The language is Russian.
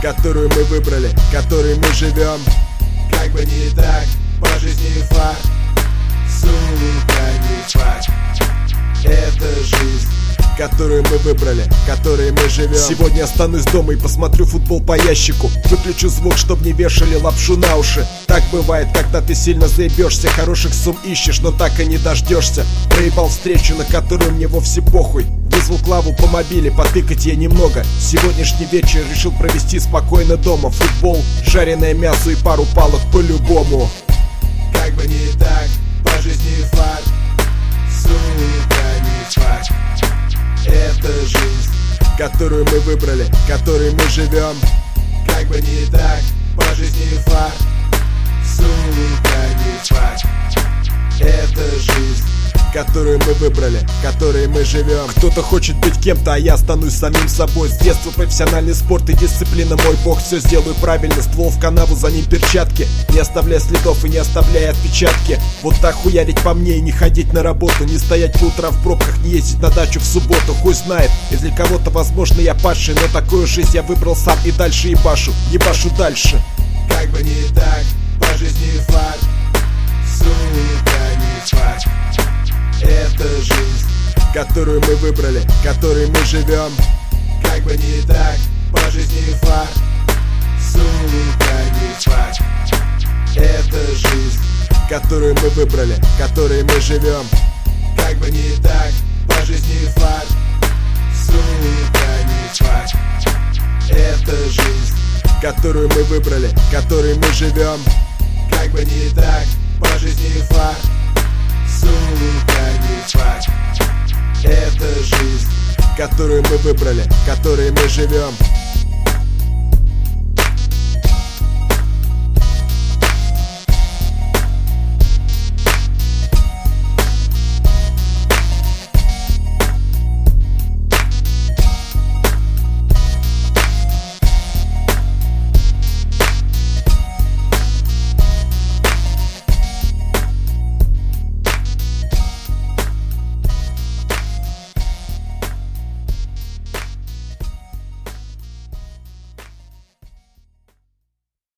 которую мы выбрали, которой мы живем. Как бы не так, по жизни факт, сука, не факт. Это жизнь, которую мы выбрали, которой мы живем. Сегодня останусь дома и посмотрю футбол по ящику. Выключу звук, чтоб не вешали лапшу на уши. Так бывает, когда ты сильно заебешься, хороших сумм ищешь, но так и не дождешься. Проебал встречу, на которую мне вовсе похуй. Вызвал Клаву по мобиле, потыкать ей немного. Сегодняшний вечер решил провести спокойно дома. Футбол, жареное мясо и пару палок по-любому. как бы не так, по жизни факт, сука, не факт. Это жизнь, которую мы выбрали, которой мы живем. как бы не так, по жизни факт, сука, не факт. Это жизнь, которую мы выбрали, которой мы живем. Кто-то хочет быть кем-то, а я останусь самим собой. С детства профессиональный спорт и дисциплина мой бог. Все сделаю правильно, ствол в канаву, за ним перчатки. Не оставляя следов и не оставляя отпечатки. Вот так хуярить по мне и не ходить на работу. Не стоять по утрам в пробках, не ездить на дачу в субботу. Хуй знает, и для кого-то возможно я падший, но такую жизнь я выбрал сам и дальше ебашу дальше. как бы не так, по жизни факт, сука, не факт. Это жизнь, которую мы выбрали, которой мы живем. как бы не так, по жизни факт, сука, не факт. Это жизнь, которую мы выбрали, которой мы живем. как бы не так, по жизни факт, сука, не факт. Это жизнь, которую мы выбрали, которой мы живем. как бы не так, по жизни факт, сука, не факт. Это жизнь, которую мы выбрали, которой мы живем.